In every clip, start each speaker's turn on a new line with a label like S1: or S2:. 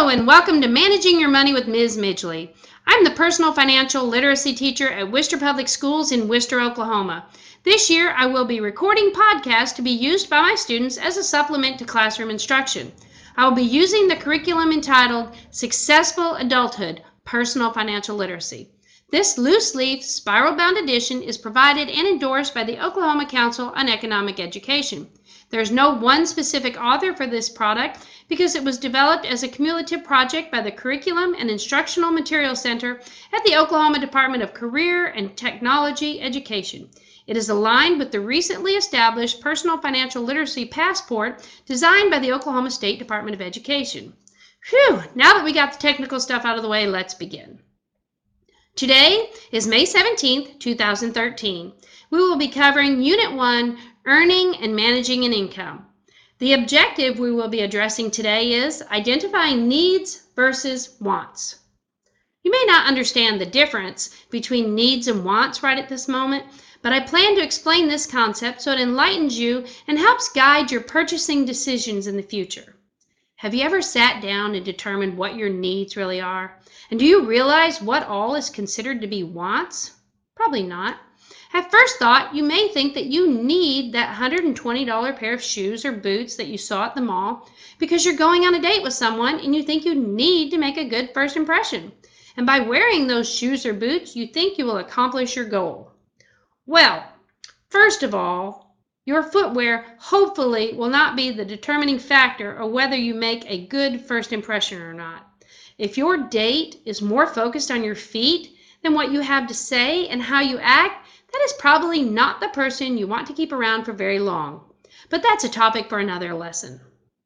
S1: Hello and welcome to Managing Your Money with Ms. Midgley. I'm the personal financial literacy teacher at Worcester Public Schools in Worcester, Oklahoma. This year I will be recording podcasts to be used by my students as a supplement to classroom instruction. I will be using the curriculum entitled Successful Adulthood, Personal Financial Literacy. This loose-leaf, spiral-bound edition is provided and endorsed by the Oklahoma Council on Economic Education. There is no one specific author for this product because it was developed as a cumulative project by the Curriculum and Instructional Materials Center at the Oklahoma Department of Career and Technology Education. It is aligned with the recently established Personal Financial Literacy Passport designed by the Oklahoma State Department of Education. Phew, now that we got the technical stuff out of the way, let's begin. Today is May 17th, 2013. We will be covering Unit 1, Earning and Managing an Income. The objective we will be addressing today is identifying needs versus wants. You may not understand the difference between needs and wants right at this moment, but I plan to explain this concept so it enlightens you and helps guide your purchasing decisions in the future. Have you ever sat down and determined what your needs really are? And do you realize what all is considered to be wants? Probably not. At first thought, you may think that you need that $120 pair of shoes or boots that you saw at the mall because you're going on a date with someone and you think you need to make a good first impression. And by wearing those shoes or boots, you think you will accomplish your goal. Well, first of all, your footwear hopefully will not be the determining factor of whether you make a good first impression or not. If your date is more focused on your feet than what you have to say and how you act, that is probably not the person you want to keep around for very long. But that's a topic for another lesson.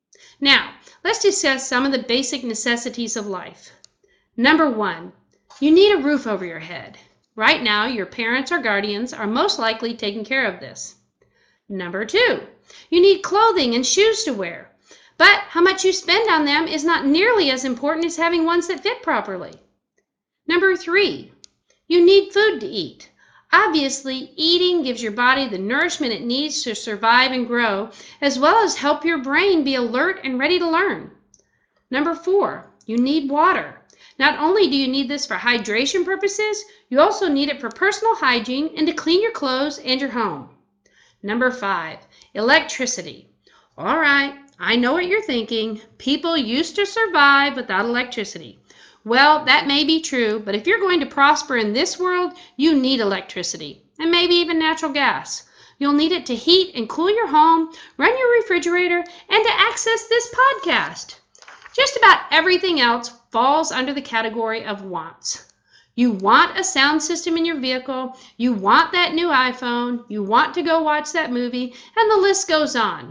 S1: Now, let's discuss some of the basic necessities of life. Number 1, you need a roof over your head. Right now, your parents or guardians are most likely taking care of this. Number 2, you need clothing and shoes to wear. But how much you spend on them is not nearly as important as having ones that fit properly. Number 3, you need food to eat. Obviously, eating gives your body the nourishment it needs to survive and grow, as well as help your brain be alert and ready to learn. Number 4, you need water. Not only do you need this for hydration purposes, you also need it for personal hygiene and to clean your clothes and your home. Number 5, electricity. All right, I know what you're thinking. People used to survive without electricity. Well, that may be true, but if you're going to prosper in this world, you need electricity, and maybe even natural gas. You'll need it to heat and cool your home, run your refrigerator, and to access this podcast. Just about everything else falls under the category of wants. You want a sound system in your vehicle, you want that new iPhone, you want to go watch that movie, and the list goes on.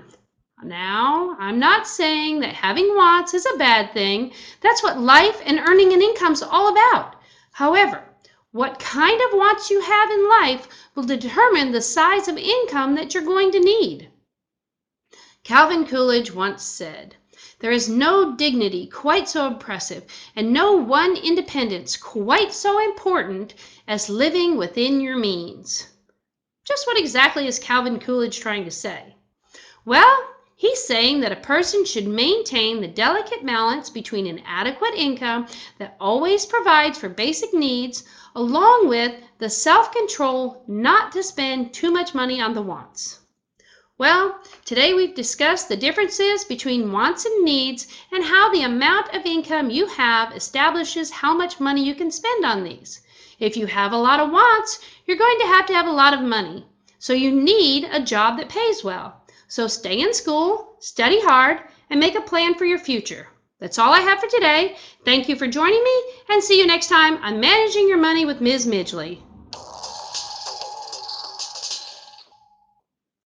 S1: Now, I'm not saying that having wants is a bad thing. That's what life and earning an income is all about. However, what kind of wants you have in life will determine the size of income that you're going to need. Calvin Coolidge once said, "There is no dignity quite so oppressive and no one independence quite so important as living within your means." Just what exactly is Calvin Coolidge trying to say? Well, he's saying that a person should maintain the delicate balance between an adequate income that always provides for basic needs, along with the self-control not to spend too much money on the wants. Well, today we've discussed the differences between wants and needs and how the amount of income you have establishes how much money you can spend on these. If you have a lot of wants, you're going to have a lot of money. So you need a job that pays well. So stay in school, study hard, and make a plan for your future. That's all I have for today. Thank you for joining me, and see you next time on Managing Your Money with Ms. Midgley.